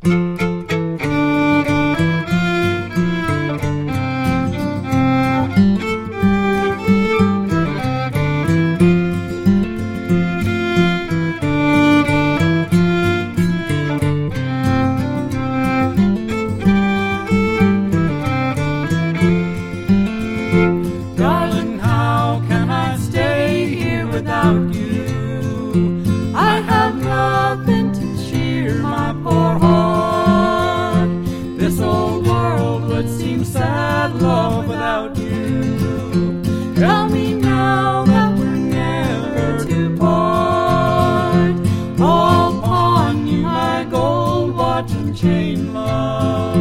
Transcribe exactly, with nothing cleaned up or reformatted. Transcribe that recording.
Darling, how can I stay here without you? I have nothing to cheer my poor heart. This old world would seem sad, love, without you. Tell me now that we're never to part. I'll pawn you my gold watch and chain, love.